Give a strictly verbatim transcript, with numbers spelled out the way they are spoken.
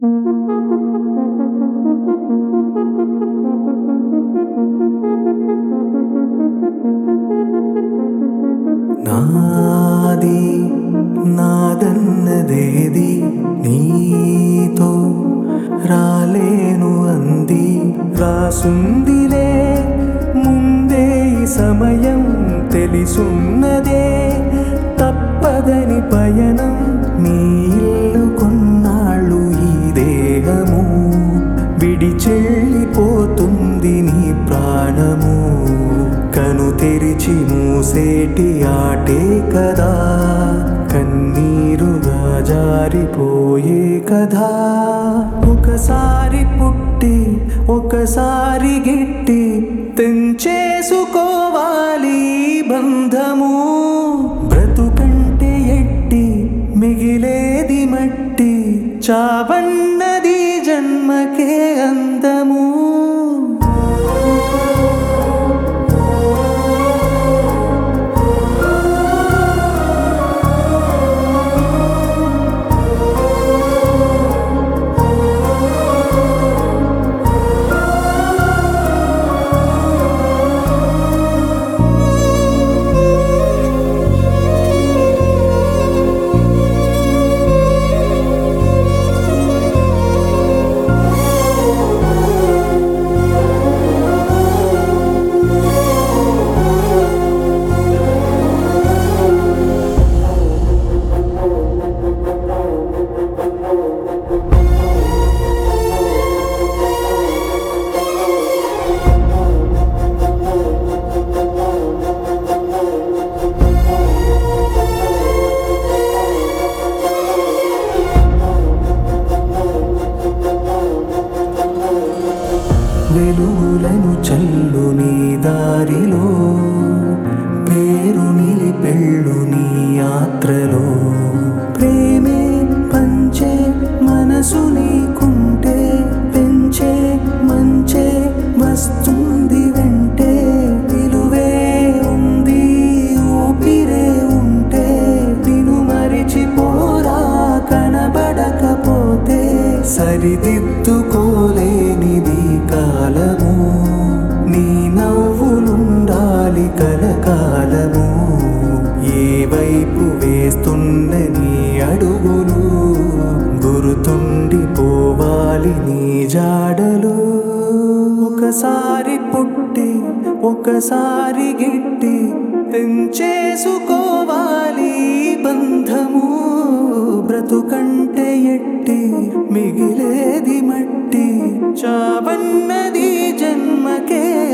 నాది నాదన్నదేది నీతో రాలేను అంది రాసుందిలే ముందే ఈ సమయం తెలిసున్నదే తప్పదని పయనం నీ ఇల్లు కొన్నాళ్ళు ఈ దేహము విడిచెళ్ళిపోతుంది నీ ప్రాణము కను తెరిచి మూసేటి ఆటే కదా కన్నీరుగా జారిపోయే కదా ఒకసారి పుట్టి ఒకసారి గిట్టి తెంచేసుకోవాలి బంధము బ్రతుకంటే ఎట్టి మిగిలేది మట్టి చావన్నది జన్మకే అందము వెలుగులను చల్లు నీ దారిలో పేరు నిలిపెళ్ళు నీ యాత్రలో ప్రేమే పంచే మనసు నీకుంటే పెంచే మంచే వస్తుంది వెంటే విలువే ఉంది ఊపిరే ఉంటే నిన్ను మరిచిపోరా కనబడకపోతే సరిదిద్దుకోలేనిది కాలము నీ నవ్వులుండాలి కలకాలము ఏ వైపు వేస్తున్న నీ అడుగులు గుర్తుండిపోవాలి నీ జాడలు ఒకసారి పుట్టి ఒకసారి గిట్టి తెంచేసుకోవాలి బంధము బ్రతుకంటే ఎట్టి మిగిలేది మట్టి చావన్నది జన్మకే